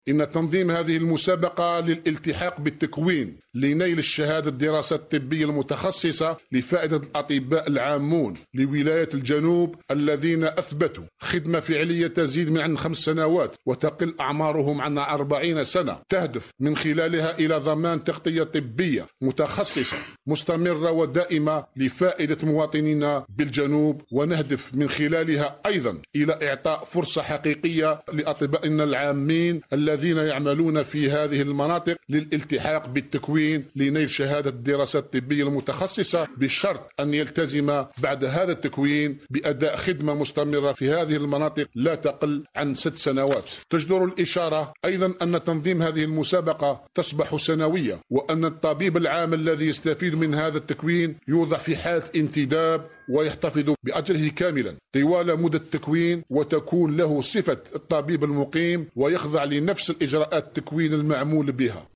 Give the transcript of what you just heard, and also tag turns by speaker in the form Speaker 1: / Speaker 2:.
Speaker 1: إن تنظيم هذه المسابقة للالتحاق بالتكوين لنيل الشهادة الدراسات الطبية المتخصصة لفائدة الأطباء العامون لولاية الجنوب الذين أثبتوا خدمة فعلية تزيد من عن 5 سنوات وتقل أعمارهم عن 40 سنة، تهدف من خلالها إلى ضمان تغطية طبية متخصصة مستمرة ودائمة لفائدة مواطنينا بالجنوب، ونهدف من خلالها أيضا إلى إعطاء فرصة حقيقية لأطبائنا العامين الذين يعملون في هذه المناطق للالتحاق بالتكوين لنيل شهادة الدراسات الطبية المتخصصة، بشرط أن يلتزم بعد هذا التكوين بأداء خدمة مستمرة في هذه المناطق لا تقل عن 6 سنوات. تجدر الإشارة أيضا أن تنظيم هذه المسابقة تصبح سنوية، وأن الطبيب العام الذي يستفيد من هذا التكوين يوضع في حالة انتداب ويحتفظ بأجره كاملا طوال مدة التكوين، وتكون له صفة الطبيب المقيم ويخضع لنفس الإجراءات التكوين المعمول بها.